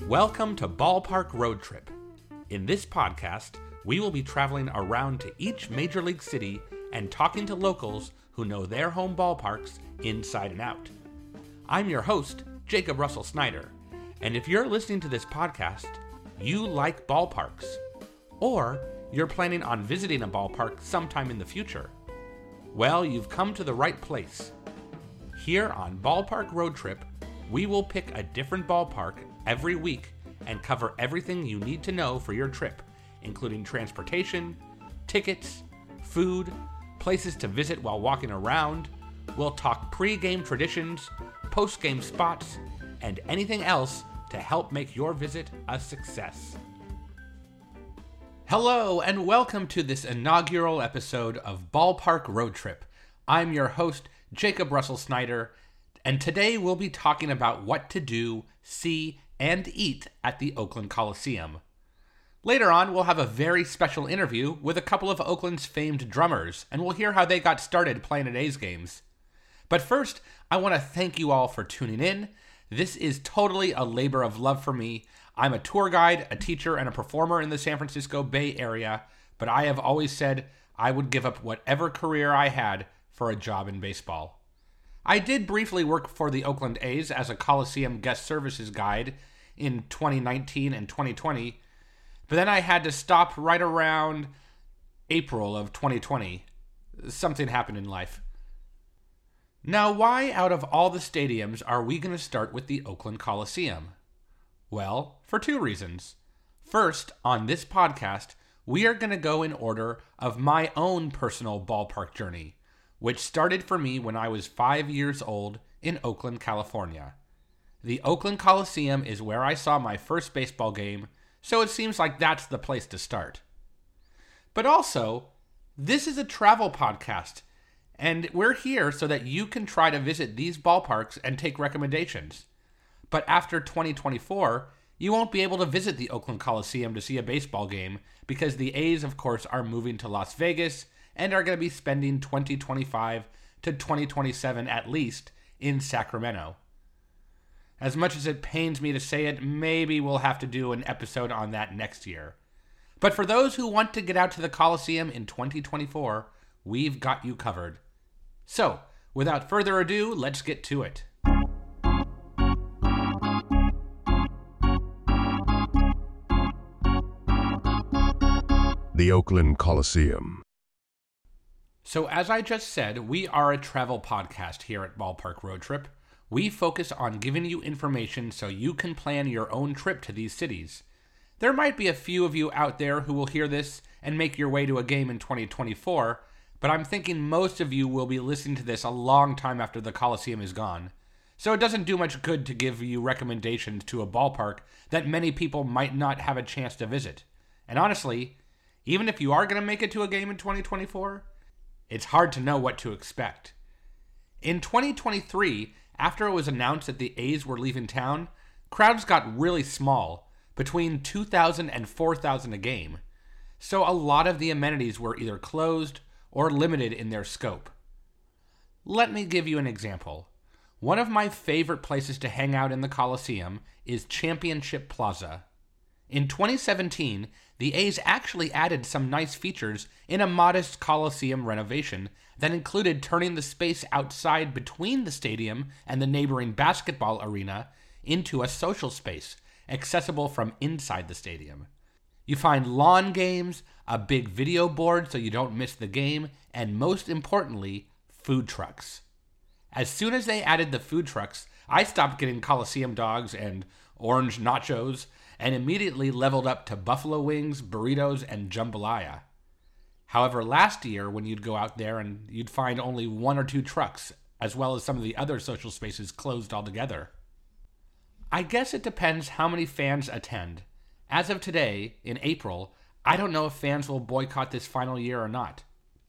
Welcome to Ballpark Road Trip. In this podcast, we will be traveling around to each major league city and talking to locals who know their home ballparks inside and out. I'm your host, Jacob Russell Snyder, and if you're listening to this podcast, you like ballparks, or you're planning on visiting a ballpark sometime in the future, well, you've come to the right place. Here on Ballpark Road Trip, we will pick a different ballpark every week and cover everything you need to know for your trip, including transportation, tickets, food, places to visit while walking around. We'll talk pre-game traditions, post-game spots, and anything else to help make your visit a success. Hello, and welcome to this inaugural episode of Ballpark Road Trip. I'm your host, Jacob Russell Snyder, and today we'll be talking about what to do, see, and eat at the Oakland Coliseum. Later on, we'll have a very special interview with a couple of Oakland's famed drummers, and we'll hear how they got started playing at A's games. But first, I want to thank you all for tuning in. This is totally a labor of love for me. I'm a tour guide, a teacher, and a performer in the San Francisco Bay Area, but I have always said I would give up whatever career I had for a job in baseball. I did briefly work for the Oakland A's as a Coliseum guest services guide in 2019 and 2020, but then I had to stop right around April of 2020. Something happened in life. Now, why out of all the stadiums are we going to start with the Oakland Coliseum? Well, for two reasons. First, on this podcast, we are going to go in order of my own personal ballpark journey, which started for me when I was 5 years old in Oakland, California. The Oakland Coliseum is where I saw my first baseball game, so it seems like that's the place to start. But also, this is a travel podcast, and we're here so that you can try to visit these ballparks and take recommendations. But after 2024, you won't be able to visit the Oakland Coliseum to see a baseball game because the A's, of course, are moving to Las Vegas and are going to be spending 2025 to 2027 at least in Sacramento. As much as it pains me to say it, maybe we'll have to do an episode on that next year. But for those who want to get out to the Coliseum in 2024, we've got you covered. So, without further ado, let's get to it. The Oakland Coliseum. So as I just said, we are a travel podcast here at Ballpark Road Trip. We focus on giving you information so you can plan your own trip to these cities. There might be a few of you out there who will hear this and make your way to a game in 2024, but I'm thinking most of you will be listening to this a long time after the Coliseum is gone. So it doesn't do much good to give you recommendations to a ballpark that many people might not have a chance to visit. And honestly, even if you are going to make it to a game in 2024, it's hard to know what to expect. In 2023, after it was announced that the A's were leaving town, crowds got really small, between 2,000 and 4,000 a game. So a lot of the amenities were either closed or limited in their scope. Let me give you an example. One of my favorite places to hang out in the Coliseum is Championship Plaza. In 2017, the A's actually added some nice features in a modest Coliseum renovation that included turning the space outside between the stadium and the neighboring basketball arena into a social space, accessible from inside the stadium. You find lawn games, a big video board so you don't miss the game, and most importantly, food trucks. As soon as they added the food trucks, I stopped getting Coliseum dogs and orange nachos, and immediately leveled up to buffalo wings, burritos, and jambalaya. However, last year, when you'd go out there and you'd find only one or two trucks, as well as some of the other social spaces closed altogether. I guess it depends how many fans attend. As of today, in April, I don't know if fans will boycott this final year or not.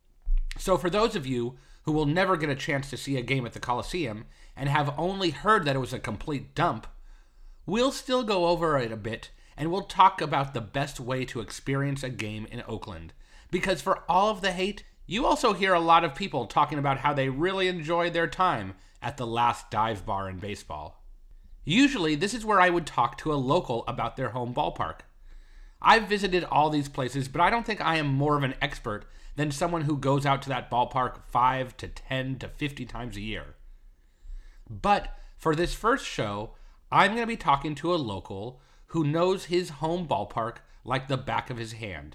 So for those of you who will never get a chance to see a game at the Coliseum and have only heard that it was a complete dump, we'll still go over it a bit, and we'll talk about the best way to experience a game in Oakland. Because for all of the hate, you also hear a lot of people talking about how they really enjoyed their time at the last dive bar in baseball. Usually, this is where I would talk to a local about their home ballpark. I've visited all these places, but I don't think I am more of an expert than someone who goes out to that ballpark 5 to 10 to 50 times a year. But for this first show, I'm going to be talking to a local who knows his home ballpark like the back of his hand.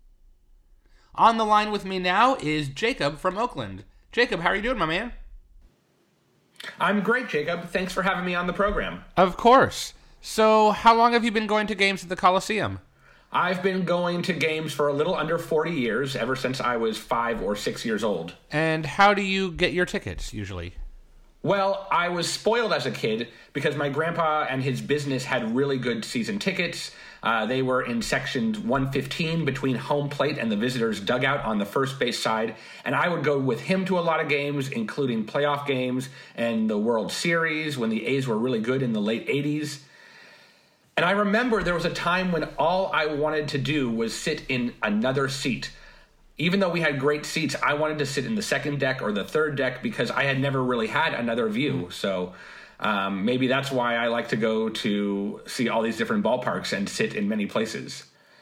On the line with me now is Jacob from Oakland. Jacob, how are you doing, my man? I'm great, Jacob. Thanks for having me on the program. Of course. So, how long have you been going to games at the Coliseum? I've been going to games for a little under 40 years, ever since I was 5 or 6 years old. And how do you get your tickets, usually? Well, I was spoiled as a kid because my grandpa and his business had really good season tickets. They were in section 115 between home plate and the visitors' dugout on the first base side. And I would go with him to a lot of games, including playoff games and the World Series when the A's were really good in the late 80s. And I remember there was a time when all I wanted to do was sit in another seat. Even though we had great seats, I wanted to sit in the second deck or the third deck because I had never really had another view. So maybe that's why I like to go to see all these different ballparks and sit in many places.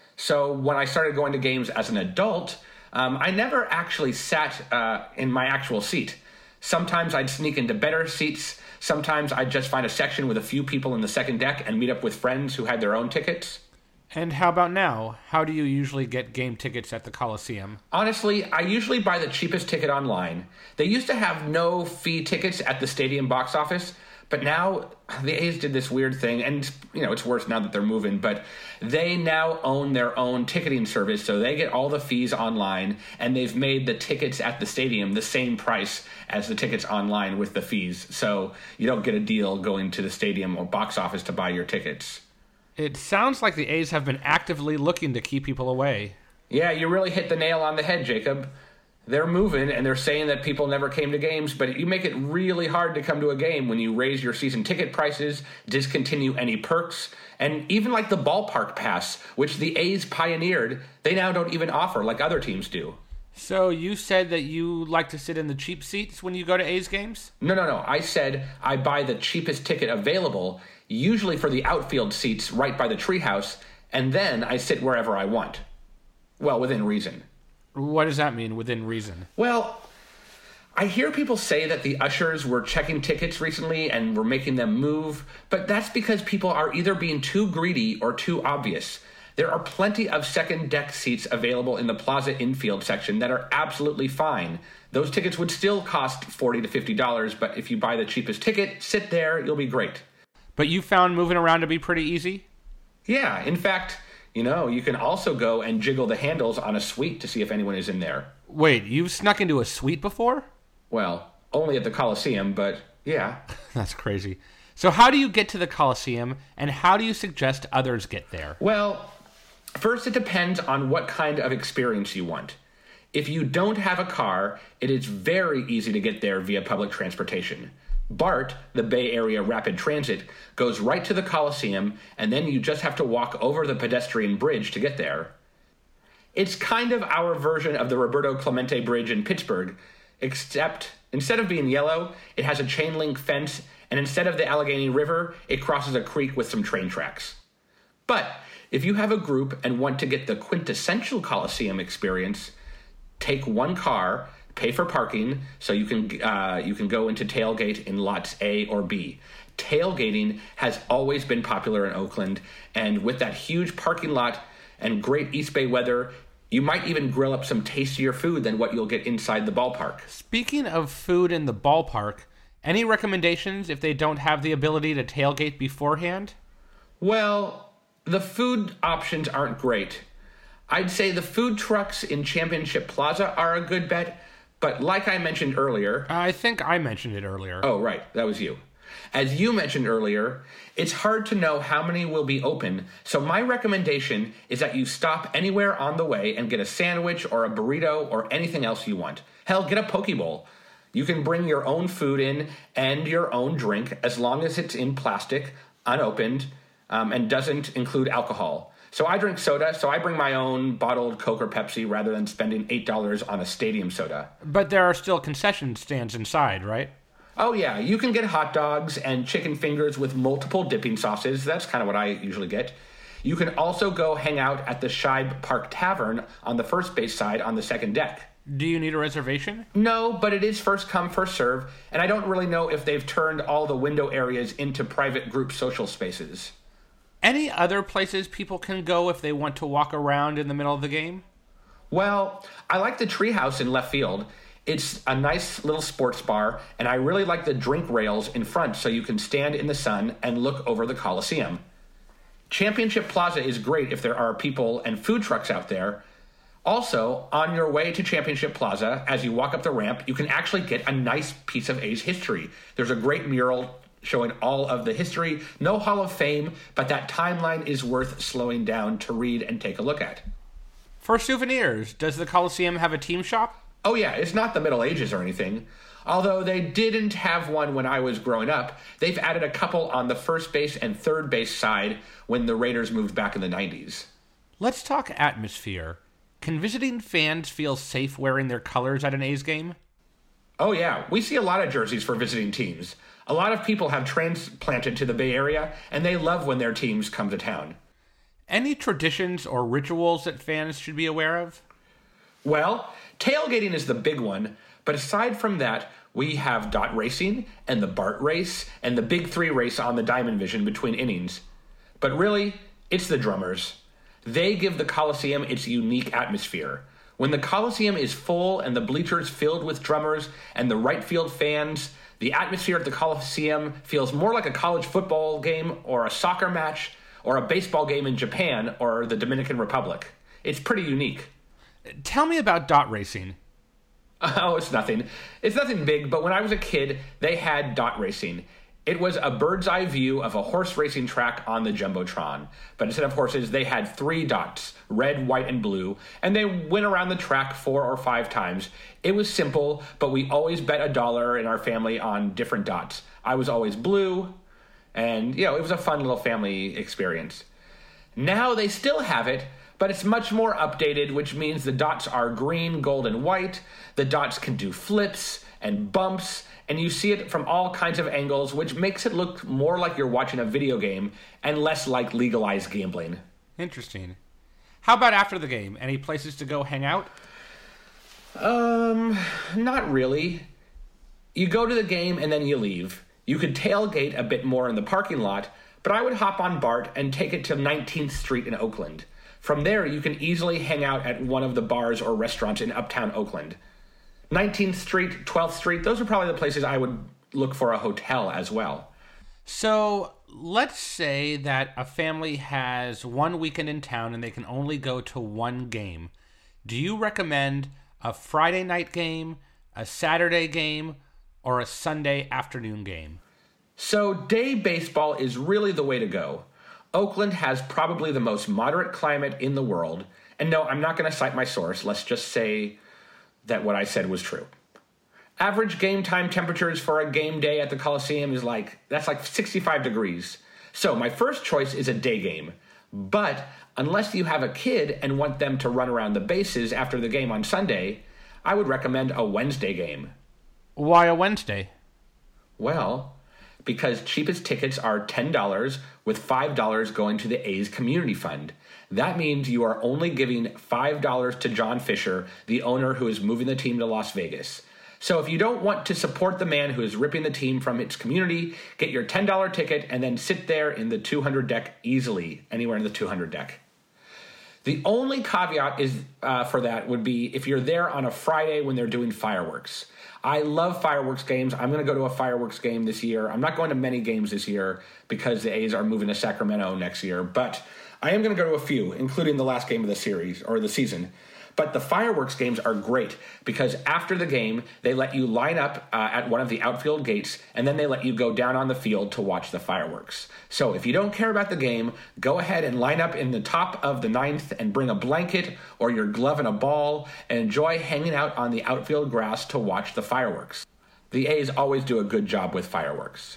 So when I started going to games as an adult, I never actually sat in my actual seat. Sometimes I'd sneak into better seats. Sometimes I'd just find a section with a few people in the second deck and meet up with friends who had their own tickets. And how about now? How do you usually get game tickets at the Coliseum? Honestly, I usually buy the cheapest ticket online. They used to have no fee tickets at the stadium box office, but now the A's did this weird thing, and it's worse now that they're moving, but they now own their own ticketing service, so they get all the fees online, and they've made the tickets at the stadium the same price as the tickets online with the fees, so you don't get a deal going to the stadium or box office to buy your tickets. It sounds like the A's have been actively looking to keep people away. Yeah, you really hit the nail on the head, Jacob. They're moving, and they're saying that people never came to games, but you make it really hard to come to a game when you raise your season ticket prices, discontinue any perks, and even like the ballpark pass, which the A's pioneered, they now don't even offer like other teams do. So you said that you like to sit in the cheap seats when you go to A's games? No. I said I buy the cheapest ticket available, usually for the outfield seats right by the treehouse, and then I sit wherever I want. Well, within reason. What does that mean, within reason? Well, I hear people say that the ushers were checking tickets recently and were making them move, but that's because people are either being too greedy or too obvious. There are plenty of second deck seats available in the Plaza infield section that are absolutely fine. Those tickets would still cost $40 to $50, but if you buy the cheapest ticket, sit there, you'll be great. But you found moving around to be pretty easy? Yeah, in fact, you can also go and jiggle the handles on a suite to see if anyone is in there. Wait, you've snuck into a suite before? Well, only at the Coliseum, but yeah. That's crazy. So how do you get to the Coliseum, and how do you suggest others get there? Well, first it depends on what kind of experience you want. If you don't have a car, it is very easy to get there via public transportation. BART, the Bay Area Rapid Transit, goes right to the Coliseum, and then you just have to walk over the pedestrian bridge to get there. It's kind of our version of the Roberto Clemente Bridge in Pittsburgh, except instead of being yellow, it has a chain link fence, and instead of the Allegheny River, it crosses a creek with some train tracks. But if you have a group and want to get the quintessential Coliseum experience, take one car, pay for parking, so you can go into tailgate in lots A or B. Tailgating has always been popular in Oakland, and with that huge parking lot and great East Bay weather, you might even grill up some tastier food than what you'll get inside the ballpark. Speaking of food in the ballpark, any recommendations if they don't have the ability to tailgate beforehand? Well, the food options aren't great. I'd say the food trucks in Championship Plaza are a good bet, but like I mentioned earlier... I think I mentioned it earlier. Oh, right. That was you. As you mentioned earlier, it's hard to know how many will be open, so my recommendation is that you stop anywhere on the way and get a sandwich or a burrito or anything else you want. Hell, get a poke bowl. You can bring your own food in and your own drink as long as it's in plastic, unopened, and doesn't include alcohol. So I drink soda, so I bring my own bottled Coke or Pepsi rather than spending $8 on a stadium soda. But there are still concession stands inside, right? Oh, yeah, you can get hot dogs and chicken fingers with multiple dipping sauces. That's kind of what I usually get. You can also go hang out at the Shibe Park Tavern on the first base side on the second deck. Do you need a reservation? No, but it is first come, first serve, and I don't really know if they've turned all the window areas into private group social spaces. Any other places people can go if they want to walk around in the middle of the game? Well, I like the Treehouse in left field. It's a nice little sports bar, and I really like the drink rails in front so you can stand in the sun and look over the Coliseum. Championship Plaza is great if there are people and food trucks out there. Also, on your way to Championship Plaza, as you walk up the ramp, you can actually get a nice piece of A's history. There's a great mural showing all of the history. No Hall of Fame, but that timeline is worth slowing down to read and take a look at. For souvenirs, does the Coliseum have a team shop? Oh yeah, it's not the Middle Ages or anything. Although they didn't have one when I was growing up, they've added a couple on the first base and third base side when the Raiders moved back in the 90s. Let's talk atmosphere. Can visiting fans feel safe wearing their colors at an A's game? Oh yeah, we see a lot of jerseys for visiting teams. A lot of people have transplanted to the Bay Area, and they love when their teams come to town. Any traditions or rituals that fans should be aware of? Well, tailgating is the big one, but aside from that, we have dot racing and the BART race and the Big Three race on the Diamond Vision between innings. But really, it's the drummers. They give the Coliseum its unique atmosphere. When the Coliseum is full and the bleachers filled with drummers and the right field fans, the atmosphere at the Coliseum feels more like a college football game or a soccer match or a baseball game in Japan or the Dominican Republic. It's pretty unique. Tell me about dot racing. Oh, it's nothing. It's nothing big, but when I was a kid, they had dot racing. It was a bird's eye view of a horse racing track on the Jumbotron. But instead of horses, they had 3 dots, red, white, and blue, and they went around the track 4 or 5 times. It was simple, but we always bet $1 in our family on different dots. I was always blue, and, it was a fun little family experience. Now they still have it, but it's much more updated, which means the dots are green, gold, and white. The dots can do flips and bumps, and you see it from all kinds of angles, which makes it look more like you're watching a video game and less like legalized gambling. Interesting. How about after the game? Any places to go hang out? Not really. You go to the game and then you leave. You could tailgate a bit more in the parking lot, but I would hop on BART and take it to 19th Street in Oakland. From there, you can easily hang out at one of the bars or restaurants in uptown Oakland. 19th Street, 12th Street, those are probably the places I would look for a hotel as well. So let's say that a family has one weekend in town and they can only go to one game. Do you recommend a Friday night game, a Saturday game, or a Sunday afternoon game? So day baseball is really the way to go. Oakland has probably the most moderate climate in the world. And no, I'm not going to cite my source. Let's just say that what I said was true. Average game time temperatures for a game day at the Coliseum is like 65 degrees. So my first choice is a day game. But unless you have a kid and want them to run around the bases after the game on Sunday, I would recommend a Wednesday game. Why a Wednesday? Well, because cheapest tickets are $10 with $5 going to the A's Community Fund. That means you are only giving $5 to John Fisher, the owner who is moving the team to Las Vegas. So if you don't want to support the man who is ripping the team from its community, get your $10 ticket and then sit there in the 200 deck easily, anywhere in the 200 deck. The only caveat is for that would be if you're there on a Friday when they're doing fireworks. I love fireworks games. I'm going to go to a fireworks game this year. I'm not going to many games this year because the A's are moving to Sacramento next year, but I am going to go to a few, including the last game of the series or the season. But the fireworks games are great because after the game, they let you line up at one of the outfield gates, and then they let you go down on the field to watch the fireworks. So if you don't care about the game, go ahead and line up in the top of the ninth and bring a blanket or your glove and a ball and enjoy hanging out on the outfield grass to watch the fireworks. The A's always do a good job with fireworks.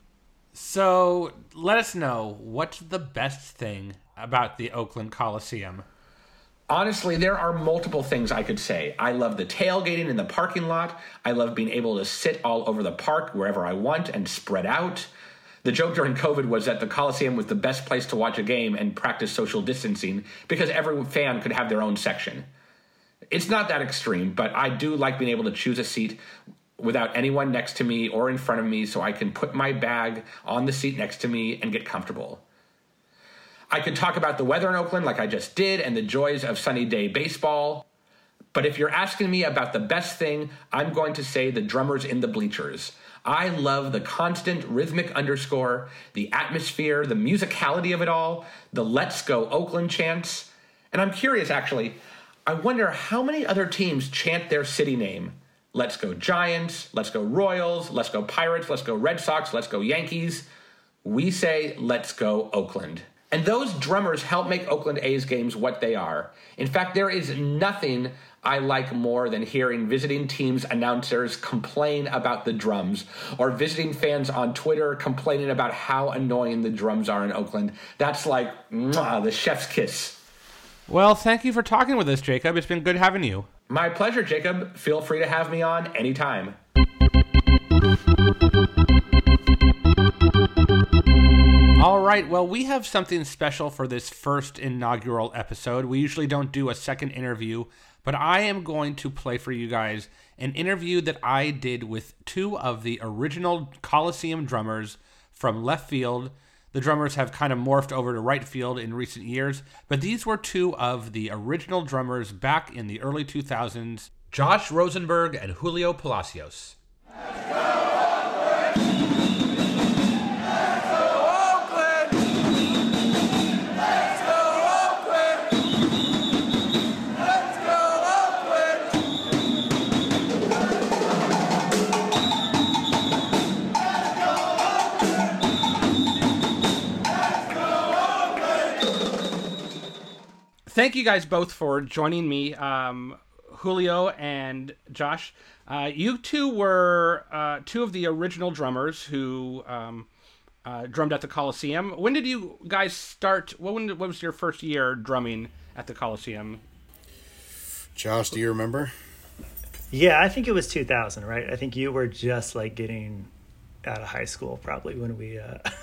So let us know, what's the best thing about the Oakland Coliseum? Honestly, there are multiple things I could say. I love the tailgating in the parking lot. I love being able to sit all over the park wherever I want and spread out. The joke during COVID was that the Coliseum was the best place to watch a game and practice social distancing because every fan could have their own section. It's not that extreme, but I do like being able to choose a seat without anyone next to me or in front of me so I can put my bag on the seat next to me and get comfortable. I could talk about the weather in Oakland like I just did and the joys of sunny day baseball. But if you're asking me about the best thing, I'm going to say the drummers in the bleachers. I love the constant rhythmic underscore, the atmosphere, the musicality of it all, the Let's Go Oakland chants. And I'm curious, actually, I wonder how many other teams chant their city name. Let's go Giants, let's go Royals, let's go Pirates, let's go Red Sox, let's go Yankees. We say, let's go Oakland. And those drummers help make Oakland A's games what they are. In fact, there is nothing I like more than hearing visiting teams' announcers complain about the drums, or visiting fans on Twitter complaining about how annoying the drums are in Oakland. That's like, mwah, the chef's kiss. Well, thank you for talking with us, Jacob. It's been good having you. My pleasure, Jacob. Feel free to have me on anytime. All right, well, we have something special for this first inaugural episode. We usually don't do a second interview, but I am going to play for you guys an interview that I did with two of the original Coliseum drummers from left field. The drummers have kind of morphed over to right field in recent years, but these were two of the original drummers back in the early 2000s, Josh Rosenberg and Julio Palacios. Thank you guys both for joining me, Julio and Josh. You two were two of the original drummers who drummed at the Coliseum. When did you guys start? What was your first year drumming at the Coliseum? Josh, do you remember? Yeah, I think it was 2000, right? I think you were just like getting out of high school probably when we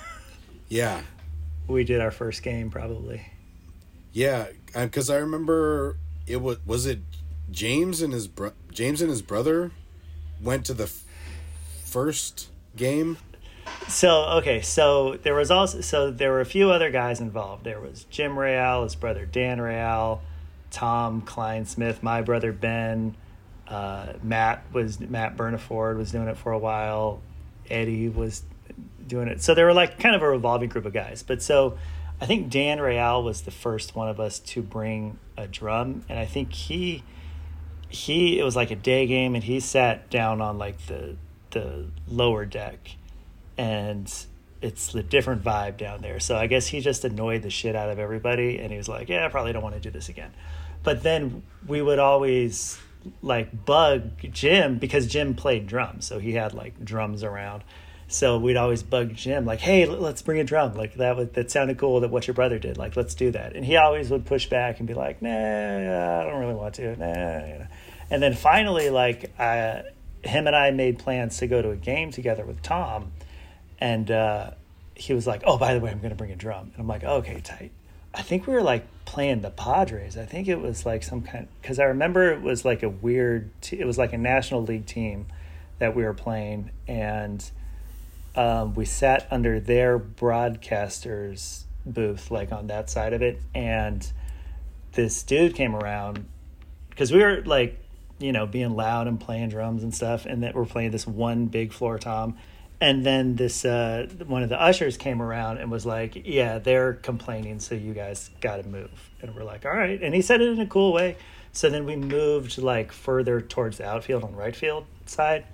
we did our first game probably. Yeah, because I remember it was it James and his brother went to the first game. So there were a few other guys involved. There was Jim Real, his brother Dan Real, Tom Klein-Smith, my brother Ben, Matt Burnaford was doing it for a while. Eddie was doing it. So they were like kind of a revolving group of guys. But so I think Dan Real was the first one of us to bring a drum, and I think it was like a day game, and he sat down on like the lower deck, and it's a different vibe down there. So I guess he just annoyed the shit out of everybody, and he was like, yeah, I probably don't want to do this again. But then we would always like bug Jim because Jim played drums, so he had like drums around. So we'd always bug Jim, like, hey, let's bring a drum. Like, that sounded cool that what your brother did. Like, let's do that. And he always would push back and be like, nah, I don't really want to. Nah. And then finally, like, him and I made plans to go to a game together with Tom. And he was like, oh, by the way, I'm going to bring a drum. And I'm like, okay, tight. I think we were, like, playing the Padres. I think it was, like, some kind – because I remember it was, like, a weird – it was, like, a National League team that we were playing. And – we sat under their broadcaster's booth, like on that side of it, and this dude came around because we were like, being loud and playing drums and stuff, and that we're playing this one big floor tom, and then this one of the ushers came around and was like, yeah, they're complaining, so you guys got to move. And we're like, all right. And he said it in a cool way. So then we moved like further towards the outfield on right field side.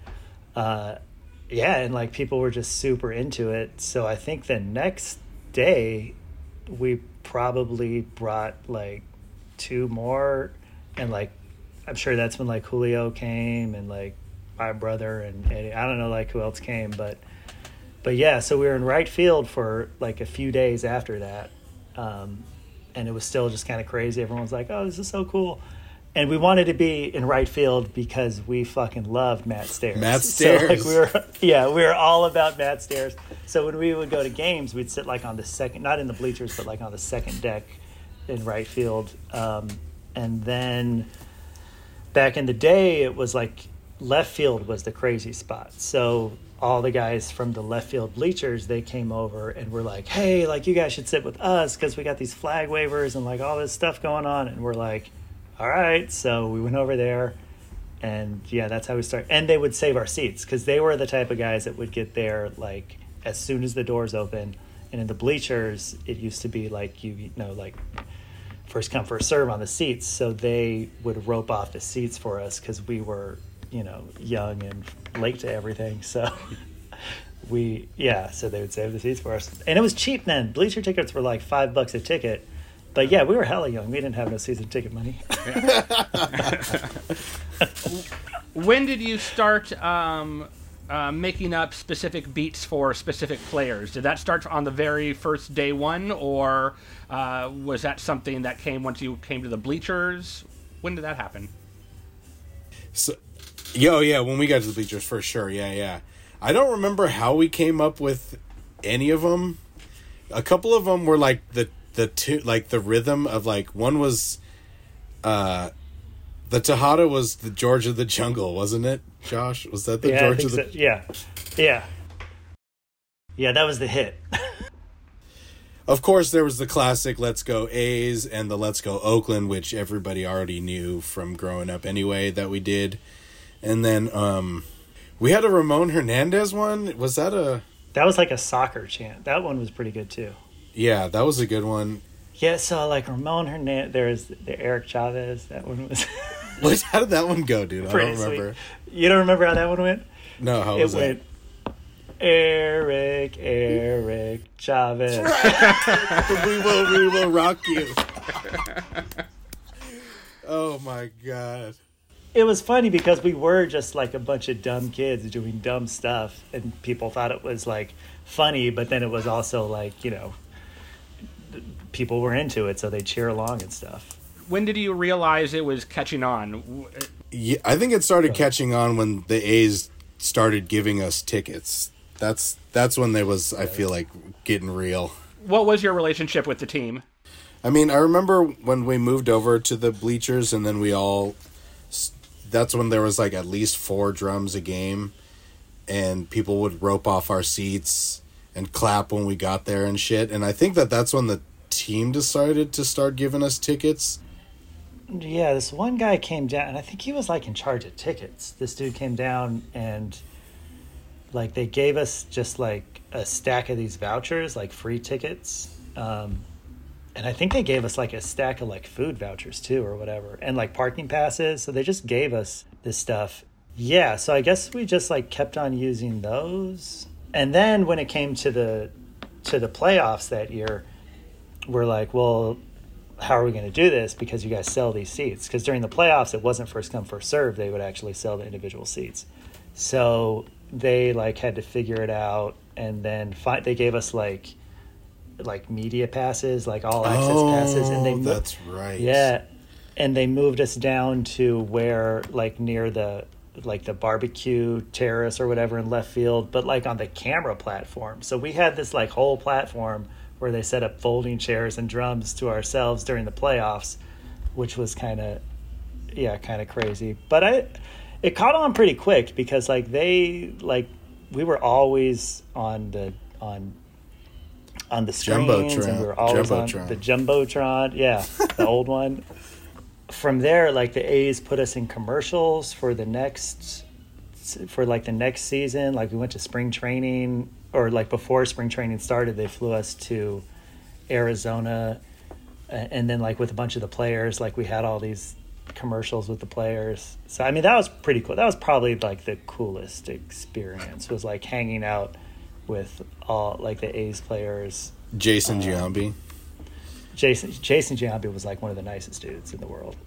Yeah, and like people were just super into it. So I think the next day we probably brought like two more, and like I'm sure that's when like Julio came and like my brother and Eddie. I don't know like who else came, but yeah, so we were in right field for like a few days after that. and it was still just kind of crazy. Everyone was like, "Oh, this is so cool." And we wanted to be in right field because we fucking loved Matt Stairs. Matt Stairs. So, we were all about Matt Stairs. So when we would go to games, we'd sit like on the second, not in the bleachers, but like on the second deck in right field. And then back in the day, it was like left field was the crazy spot. So all the guys from the left field bleachers, they came over and were like, "Hey, like you guys should sit with us because we got these flag waivers and like all this stuff going on." And we're like, all right. So we went over there, and yeah, that's how we started. And they would save our seats because they were the type of guys that would get there like as soon as the doors open. And in the bleachers, it used to be like you know like first come first serve on the seats. So they would rope off the seats for us because we were young and late to everything. So so they would save the seats for us, and it was cheap then. Bleacher tickets were like $5 a ticket. But yeah, we were hella young. We didn't have no season ticket money. When did you start making up specific beats for specific players? Did that start on the very first day one, or was that something that came once you came to the bleachers? When did that happen? So, when we got to the bleachers, for sure. Yeah. I don't remember how we came up with any of them. A couple of them were like the two, like the rhythm of like one was the Tejada was the George of the Jungle, wasn't it, Josh? Was that the George of the Yeah, that was the hit. Of course there was the classic Let's Go A's and the Let's Go Oakland, which everybody already knew from growing up anyway that we did. And then we had a Ramon Hernandez one. Was that that was like a soccer chant. That one was pretty good too. Yeah, that was a good one. Yeah, so like Ramon Hernandez, there's the Eric Chavez. That one was. How did that one go, dude? I don't remember. Sweet. You don't remember how that one went? No, how was it? It went Eric Chavez. we will rock you. Oh my god. It was funny because we were just like a bunch of dumb kids doing dumb stuff, and people thought it was like funny, but then it was also like, people were into it, so they cheer along and stuff. When did you realize it was catching on? Yeah, I think it started catching on when the A's started giving us tickets. That's when they was, I feel like, getting real. What was your relationship with the team? I mean, I remember when we moved over to the bleachers, and then that's when there was like at least 4 drums a game, and people would rope off our seats and clap when we got there and shit. And I think that's when the team decided to start giving us tickets. Yeah, this one guy came down, and I think he was like in charge of tickets. This dude came down, and like they gave us just like a stack of these vouchers, like free tickets. And I think they gave us like a stack of like food vouchers too, or whatever, and like parking passes. So they just gave us this stuff. Yeah, so I guess we just like kept on using those. And then when it came to the playoffs that year, we're like, well, how are we going to do this? Because you guys sell these seats. Because during the playoffs, it wasn't first come, first serve. They would actually sell the individual seats. So they like had to figure it out. And then they gave us like media passes, like all access passes. And that's right. Yeah. And they moved us down to where like near the barbecue terrace or whatever in left field, but like on the camera platform. So we had this like whole platform where they set up folding chairs and drums to ourselves during the playoffs, which was kind of crazy. But it caught on pretty quick because like we were always on the screens, and we were always on the Jumbotron. Yeah, the old one. From there, like the A's put us in commercials for the next season. Like we went to spring training, or like before spring training started, they flew us to Arizona, and then like with a bunch of the players, like we had all these commercials with the players. So I mean, that was pretty cool. That was probably like the coolest experience, was like hanging out with all like the A's players. Jason Giambi. Jason Giambi was like one of the nicest dudes in the world.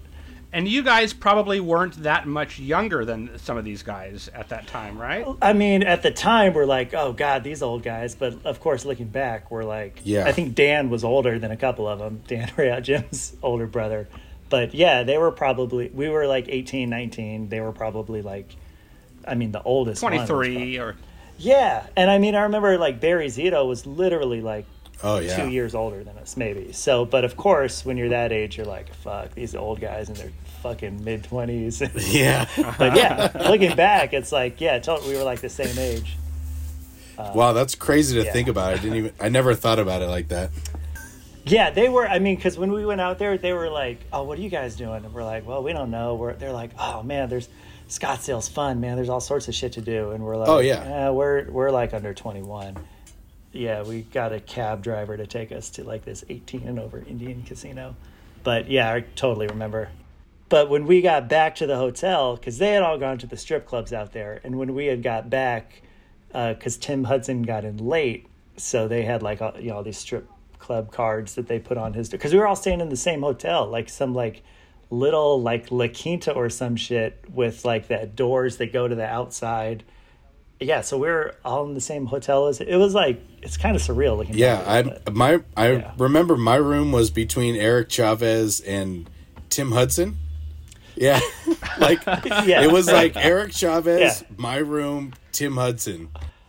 And you guys probably weren't that much younger than some of these guys at that time, right? I mean, at the time, we're like, oh, God, these old guys. But, of course, looking back, we're like, Yeah. I think Dan was older than a couple of them. Dan Real, Jim's older brother. But, yeah, they were probably, we were like 18, 19. They were probably like, I mean, the oldest 23 or... Yeah. And, I mean, I remember, like, Barry Zito was literally, like, Oh, yeah. 2 years older than us, maybe. So, but, of course, when you're that age, you're like, fuck, these old guys in their fucking mid-20s. Yeah. But, yeah, looking back, it's like, yeah, we were, like, the same age. Wow, that's crazy to yeah. think about. I never thought about it like that. Yeah, they were. I mean, because when we went out there, they were like, "Oh, what are you guys doing?" And we're like, "Well, we don't know." They're like, "Oh man, there's Scottsdale's fun, man. There's all sorts of shit to do." And we're like, Oh, yeah. we're like under 21." Yeah, we got a cab driver to take us to like this 18 and over Indian casino. But yeah, I totally remember. But when we got back to the hotel, because they had all gone to the strip clubs out there, and when we had got back, because Tim Hudson got in late, so they had like all these strip club cards that they put on his, because we were all staying in the same hotel, like some like little like La Quinta or some shit with like that doors that go to the outside. Yeah, so we were all in the same hotel. It was like, it's kind of surreal looking Yeah, back. I remember my room was between Eric Chavez and Tim Hudson. Yeah, like Yeah. it was like Eric Chavez, Yeah. my room, Tim Hudson.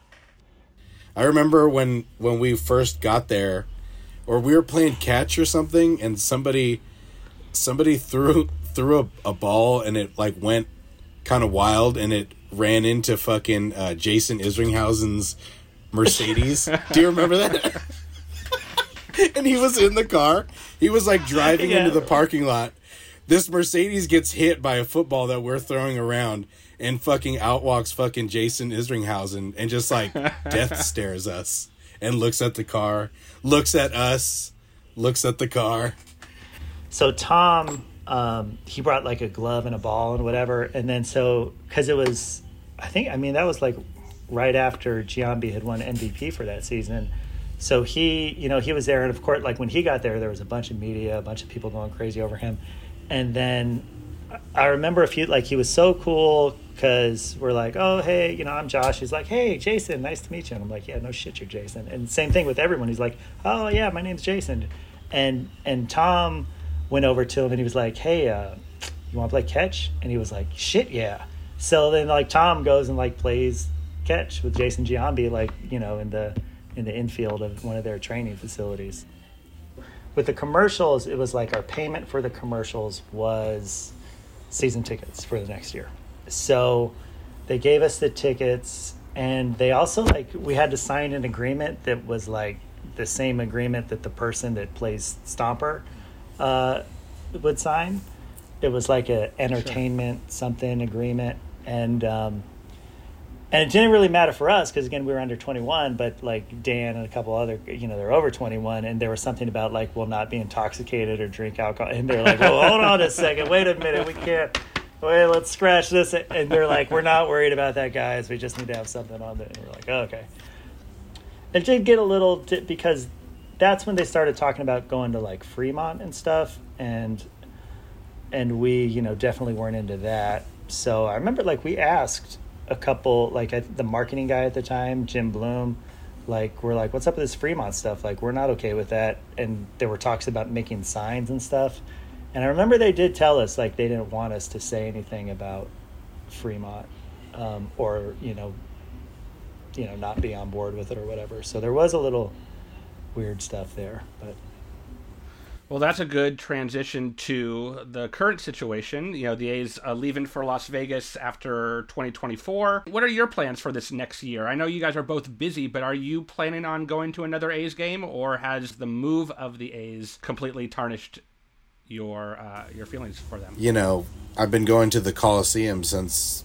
I remember when we first got there, or we were playing catch or something, and somebody threw a ball and it like went kind of wild and it ran into fucking Jason Isringhausen's Mercedes. Do you remember that? And he was in the car. He was like driving Yeah. into the parking lot. This Mercedes gets hit by a football that we're throwing around, and fucking out walks fucking Jason Isringhausen and just like death stares us and looks at the car, looks at us, looks at the car. So Tom, he brought like a glove and a ball and whatever. And then because it was, that was like right after Giambi had won MVP for that season. So he was there. And of course, like when he got there was a bunch of media, a bunch of people going crazy over him. And then I remember he was so cool because we're like, oh, hey, I'm Josh. He's like, hey, Jason, nice to meet you. And I'm like, yeah, no shit, you're Jason. And same thing with everyone. He's like, oh, yeah, my name's Jason. And Tom went over to him and he was like, hey, you want to play catch? And he was like, shit, yeah. So then like Tom goes and like plays catch with Jason Giambi, like, in the infield of one of their training facilities. With the commercials, it was like our payment for the commercials was season tickets for the next year. So they gave us the tickets, and they also we had to sign an agreement that was like the same agreement that the person that plays Stomper would sign. It was like a entertainment something agreement, and it didn't really matter for us because again we were under 21, but like Dan and a couple other they're over 21, and there was something about like we'll not be intoxicated or drink alcohol, and they're like, well, hold on a second, wait a minute, we can't. Wait, let's scratch this. And they're like, we're not worried about that, guys. We just need to have something on it. And we're like, oh, okay. It did get a little because that's when they started talking about going to like Fremont and stuff, and we definitely weren't into that. So I remember like we asked a couple, like the marketing guy at the time, Jim Bloom, like we're like, what's up with this Fremont stuff? Like we're not okay with that. And there were talks about making signs and stuff. And I remember they did tell us like they didn't want us to say anything about Fremont or not be on board with it or whatever. So there was a little weird stuff there, but. Well, that's a good transition to the current situation. The A's leaving for Las Vegas after 2024. What are your plans for this next year? I know you guys are both busy, but are you planning on going to another A's game, or has the move of the A's completely tarnished your feelings for them? I've been going to the Coliseum since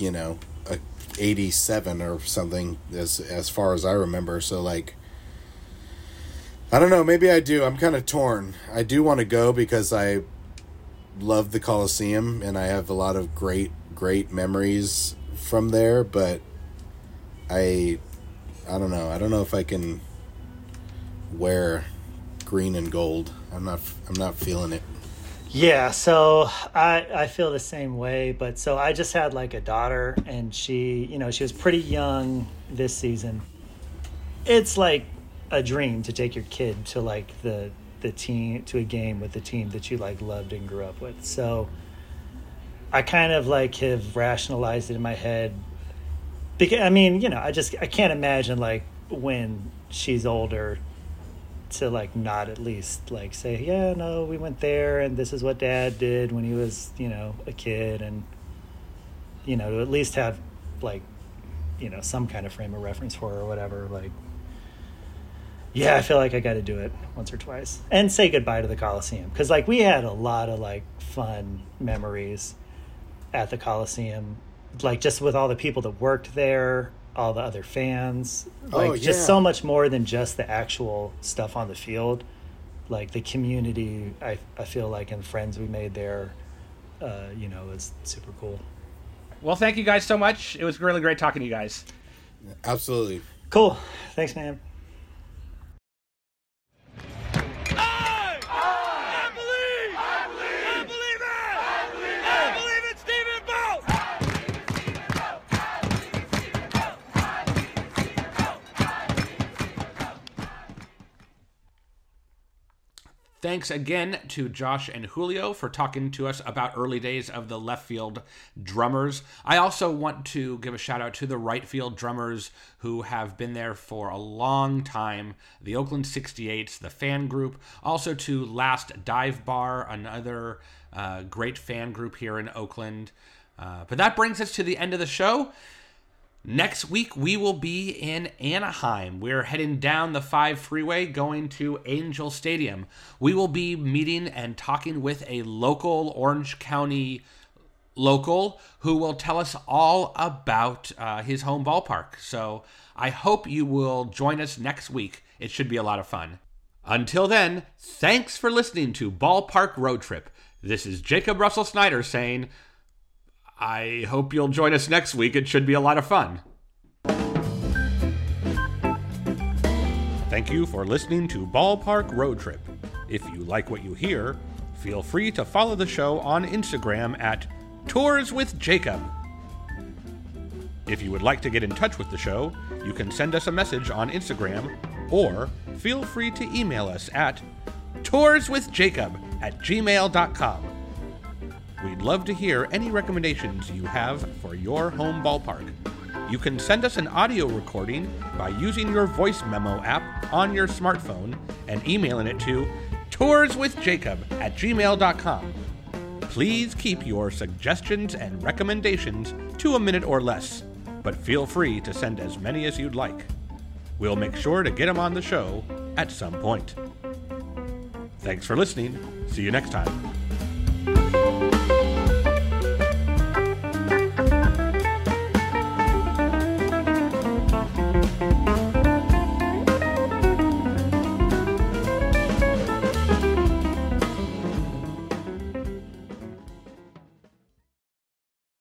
87 or something, as far as I remember. So like, I don't know, maybe I do. I'm kind of torn. I do want to go because I love the Coliseum and I have a lot of great memories from there, but I don't know. I don't know if I can wear green and gold. I'm not feeling it. Yeah, so I feel the same way, but so I just had like a daughter, and she, you know, she was pretty young this season. It's like a dream to take your kid to like the team, to a game with the team that you like loved and grew up with. So I kind of like have rationalized it in my head, because I mean, you know, I can't imagine like when she's older to like not at least like say, yeah, no, we went there and this is what dad did when he was, you know, a kid, and you know, to at least have like, you know, some kind of frame of reference for her or whatever. Like, yeah, I feel like I got to do it once or twice and say goodbye to the Coliseum, because like we had a lot of like fun memories at the Coliseum, like just with all the people that worked there, all the other fans, like just so much more than just the actual stuff on the field. Like the community, I feel like, and friends we made there, you know, was super cool. Well, thank you guys so much. It was really great talking to you guys. Absolutely. Cool. Thanks, man. Thanks again to Josh and Julio for talking to us about early days of the left field drummers. I also want to give a shout out to the right field drummers who have been there for a long time. The Oakland 68s, the fan group. Also to Last Dive Bar, another great fan group here in Oakland. But that brings us to the end of the show. Next week, we will be in Anaheim. We're heading down the 5 freeway going to Angel Stadium. We will be meeting and talking with a local Orange County local who will tell us all about his home ballpark. So I hope you will join us next week. It should be a lot of fun. Until then, thanks for listening to Ballpark Road Trip. This is Jacob Russell Snyder saying, I hope you'll join us next week. It should be a lot of fun. Thank you for listening to Ballpark Road Trip. If you like what you hear, feel free to follow the show on Instagram at Tours with Jacob. If you would like to get in touch with the show, you can send us a message on Instagram, or feel free to email us at tourswithjacob@gmail.com. We'd love to hear any recommendations you have for your home ballpark. You can send us an audio recording by using your voice memo app on your smartphone and emailing it to tourswithjacob@gmail.com. Please keep your suggestions and recommendations to a minute or less, but feel free to send as many as you'd like. We'll make sure to get them on the show at some point. Thanks for listening. See you next time.